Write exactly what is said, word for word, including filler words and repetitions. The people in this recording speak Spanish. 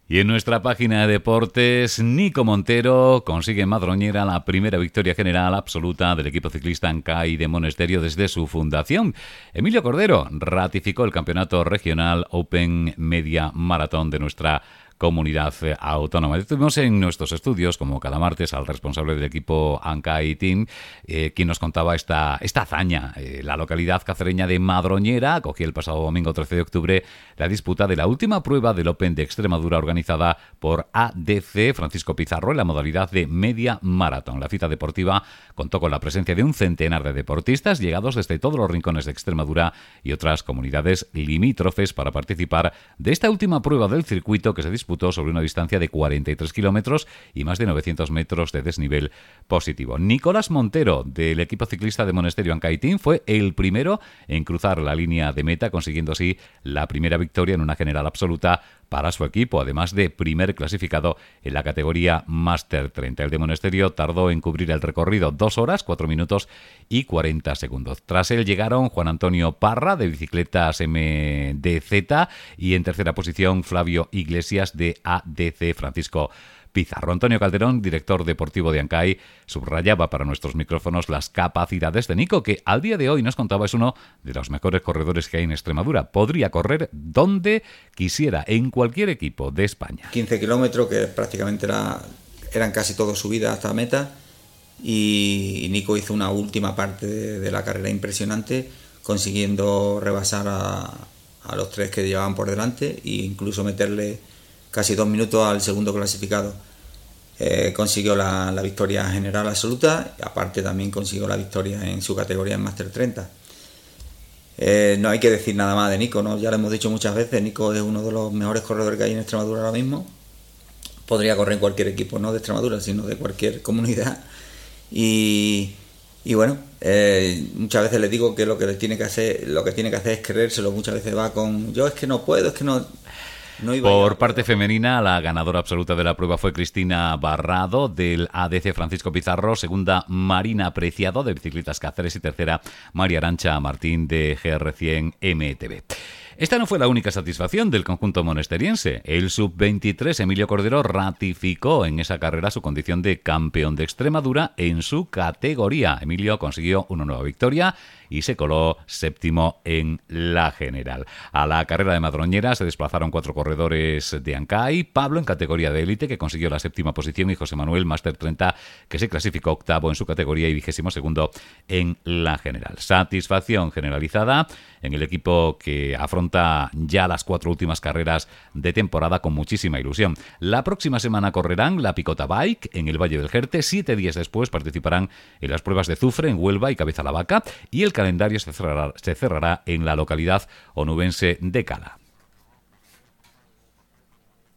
Y en nuestra página de deportes, Nico Montero consigue en Madroñera la primera victoria general absoluta del equipo ciclista Ancay de Monesterio desde su fundación. Emilio Cordero ratificó el campeonato regional Open Media Maratón de nuestra comunidad autónoma. Tuvimos en nuestros estudios, como cada martes, al responsable del equipo Ancay Team, eh, quien nos contaba esta, esta hazaña. Eh, la localidad cacereña de Madroñera acogió el pasado domingo trece de octubre la disputa de la última prueba del Open de Extremadura organizada por A D C Francisco Pizarro en la modalidad de media maratón. La cita deportiva contó con la presencia de un centenar de deportistas llegados desde todos los rincones de Extremadura y otras comunidades limítrofes para participar de esta última prueba del circuito que se disputó sobre una distancia de cuarenta y tres kilómetros y más de novecientos metros de desnivel positivo. Nicolás Montero, del equipo ciclista de Monesterio Ancay Team, fue el primero en cruzar la línea de meta, consiguiendo así la primera victoria en una general absoluta para su equipo, además de primer clasificado en la categoría Máster treinta. El de Monesterio tardó en cubrir el recorrido dos horas, cuatro minutos y cuarenta segundos. Tras él llegaron Juan Antonio Parra, de Bicicletas M D Z, y en tercera posición Flavio Iglesias, de A D C Francisco Pizarro. Antonio Calderón, director deportivo de Ancay, subrayaba para nuestros micrófonos las capacidades de Nico, que al día de hoy nos contaba es uno de los mejores corredores que hay en Extremadura. Podría correr donde quisiera, en cualquier equipo de España. quince kilómetros, que prácticamente era, eran casi todos subidas hasta meta, y Nico hizo una última parte de, de la carrera impresionante, consiguiendo rebasar a, a los tres que llevaban por delante e incluso meterle casi dos minutos al segundo clasificado. Eh, consiguió la, la victoria general absoluta, y aparte también consiguió la victoria en su categoría en Máster treinta. Eh, no hay que decir nada más de Nico, ¿no? Ya lo hemos dicho muchas veces, Nico es uno de los mejores corredores que hay en Extremadura ahora mismo. Podría correr en cualquier equipo, no de Extremadura, sino de cualquier comunidad. Y, y bueno, eh, muchas veces le digo que lo que le tiene que hacer, lo que tiene que hacer es creérselo. Muchas veces va con, yo es que no puedo, es que no... No Por parte femenina, la ganadora absoluta de la prueba fue Cristina Barrado, del A D C Francisco Pizarro, segunda Marina Preciado, de Bicicletas Cáceres, y tercera María Arancha Martín, de G R cien M T V. Esta no fue la única satisfacción del conjunto monesteriense. El sub veintitrés Emilio Cordero ratificó en esa carrera su condición de campeón de Extremadura en su categoría. Emilio consiguió una nueva victoria y se coló séptimo en la general. A la carrera de Madroñera se desplazaron cuatro corredores de Ancay: Pablo en categoría de élite, que consiguió la séptima posición, y José Manuel, Máster treinta, que se clasificó octavo en su categoría y vigésimo segundo en la general. Satisfacción generalizada en el equipo, que afronta ya las cuatro últimas carreras de temporada con muchísima ilusión. La próxima semana correrán la Picota Bike en el Valle del Jerte. Siete días después participarán en las pruebas de Zufre en Huelva y Cabeza la Vaca, y el calendario se cerrará, se cerrará en la localidad onubense de Cala.